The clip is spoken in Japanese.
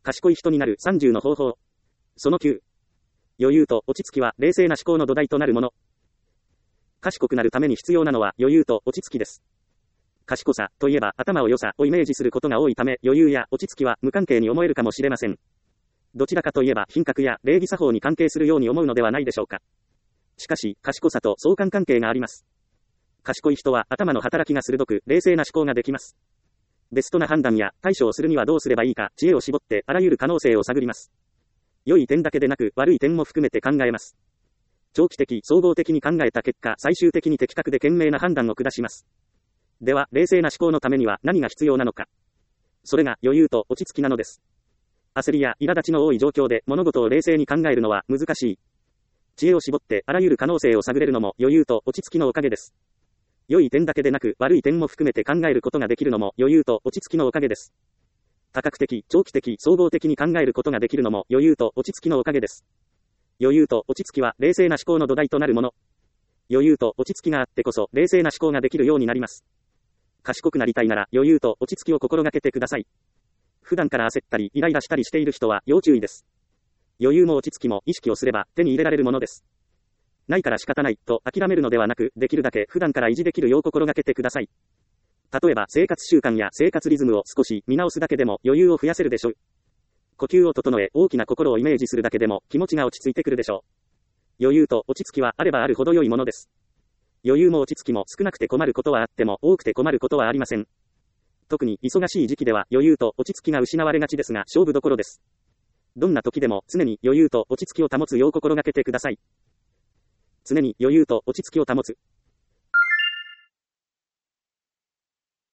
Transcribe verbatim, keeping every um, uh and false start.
賢い人になるさんじゅうの方法。そのきゅう。余裕と落ち着きは冷静な思考の土台となるもの。賢くなるために必要なのは余裕と落ち着きです。賢さといえば頭を良さをイメージすることが多いため、余裕や落ち着きは無関係に思えるかもしれません。どちらかといえば品格や礼儀作法に関係するように思うのではないでしょうか。しかし、賢さと相関関係があります。賢い人は頭の働きが鋭く、冷静な思考ができます。ベストな判断や対処をするにはどうすればいいか、知恵を絞ってあらゆる可能性を探ります。良い点だけでなく、悪い点も含めて考えます。長期的、総合的に考えた結果、最終的に的確で賢明な判断を下します。では、冷静な思考のためには何が必要なのか。それが余裕と落ち着きなのです。焦りや苛立ちの多い状況で物事を冷静に考えるのは難しい。知恵を絞ってあらゆる可能性を探れるのも余裕と落ち着きのおかげです。良い点だけでなく悪い点も含めて考えることができるのも余裕と落ち着きのおかげです。多角的、長期的、総合的に考えることができるのも余裕と落ち着きのおかげです。余裕と落ち着きは冷静な思考の土台となるもの。余裕と落ち着きがあってこそ冷静な思考ができるようになります。賢くなりたいなら余裕と落ち着きを心がけてください。普段から焦ったりイライラしたりしている人は要注意です。余裕も落ち着きも意識をすれば手に入れられるものです。ないから仕方ないと諦めるのではなく、できるだけ普段から維持できるよう心がけてください。例えば生活習慣や生活リズムを少し見直すだけでも余裕を増やせるでしょう。呼吸を整え大きな心をイメージするだけでも気持ちが落ち着いてくるでしょう。余裕と落ち着きはあればあるほど良いものです。余裕も落ち着きも少なくて困ることはあっても多くて困ることはありません。特に忙しい時期では余裕と落ち着きが失われがちですが勝負どころです。どんな時でも常に余裕と落ち着きを保つよう心がけてください。常に余裕と落ち着きを保つ。